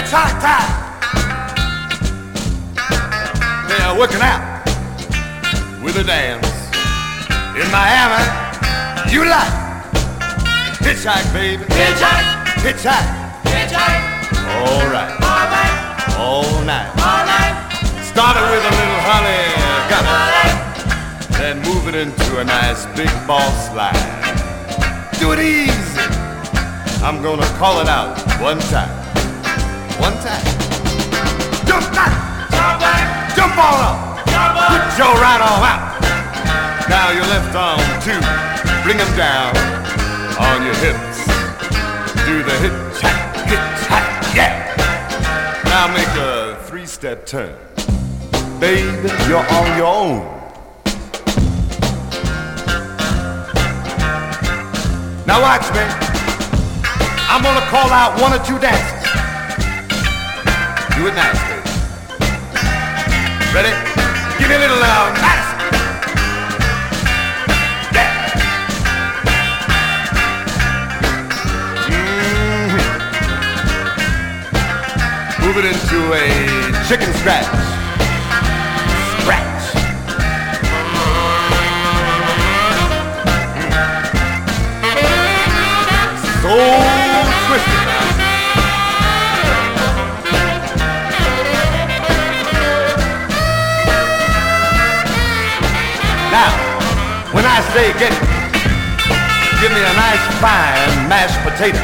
hitchhike time. They are working out with a dance. In Miami, you like hitchhike, baby. Hitchhike, Hitchhike. hitchhike, All right. all night, All night. all night, Started with a little honey all gunner, night. then move it into a nice big ball slide. Do it easy. I'm gonna call it out one time. One time. Jump back. Jump back, Jump on up. jump up, Put your right arm out. Now your left arm too. Bring them down on your hips. Do the hitchhike, yeah. Now make a 3-step turn. Baby, you're on your own. Now watch me. I'm gonna call out 1 or 2 dances. Do it nice, baby. Ready? Give me a little nice. Yeah. Move it into a chicken scratch. Scratch. So twisted. Now, when I say get it, give me a nice fine mashed potato.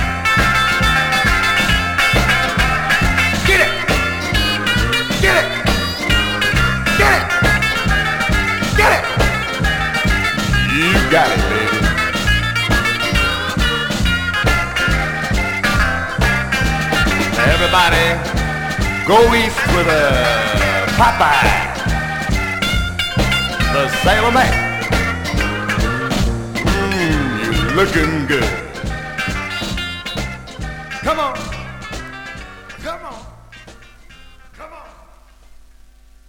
Get it! Get it! Get it! Get it! You got it, baby. Everybody, go east with a Popeye, the Sailor Man. You're looking good. Come on.